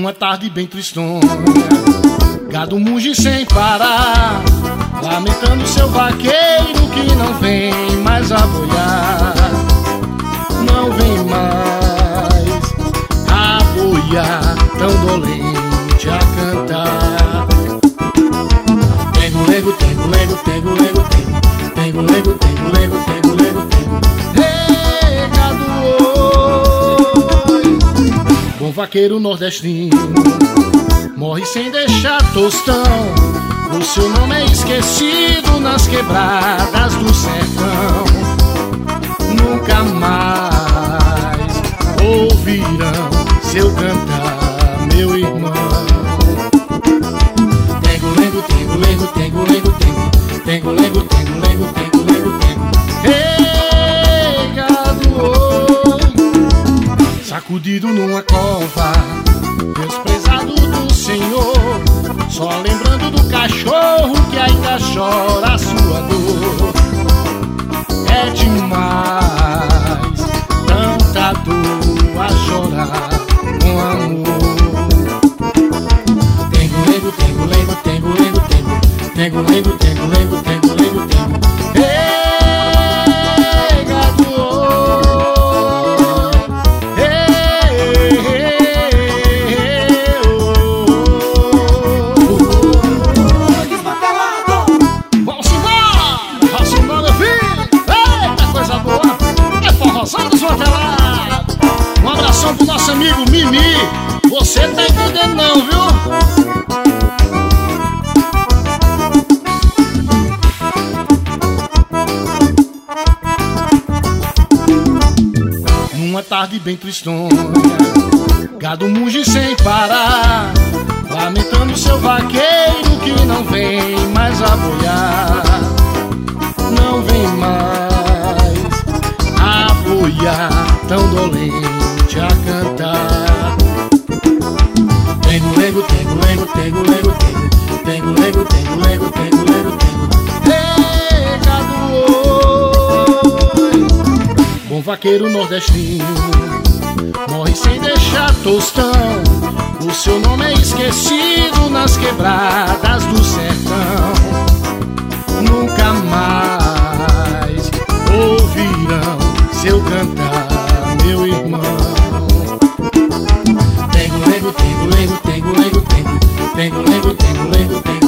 Numa tarde bem tristonha, gado muge sem parar, lamentando seu vaqueiro que não vem mais a boiar. Não vem mais a boiar, tão dolente a cantar. Tengo lego, tengo lego, tengo lego, tengo lego, tengo lego, tengo lego, tengo. Ei, gado, oi. Bom vaqueiro nordestino morre sem deixar tostão. O seu nome é esquecido nas quebradas do sertão. Nunca mais ouvirão seu cantar, meu irmão. Tengo lego, tengo lego, tengo lego, tengo lego, tengo lego, tengo lego, tengo. Ei, gado, oi. Sacudido numa cova, desprezado do Senhor, só lembrando do cachorro que ainda chora a sua dor. É demais tanta dor a chorar com amor. Tengo lego, tengo lego, tengo lego, tengo lego, tengo lego, tengo lego, tengo. Ei, gado, um abração pro nosso amigo Mimi. Você tá entendendo não, viu? Numa tarde bem tristonha, gado muge sem parar, lamentando seu vaqueiro que não vem mais a boiar. Não vem mais a boiar, tão dolente a cantar. Tengo lego, tengo lego, tengo lego, tengo lego, tengo lego, tengo lego, tengo. Ei, gado, oi. Bom vaqueiro nordestino morre sem deixar tostão. O seu nome é esquecido nas quebradas do sertão. Nunca mais ouvirão seu cantar, meu irmão. Tengo lego, tengo lego, tengo lego, tengo lego, tengo lego, tengo.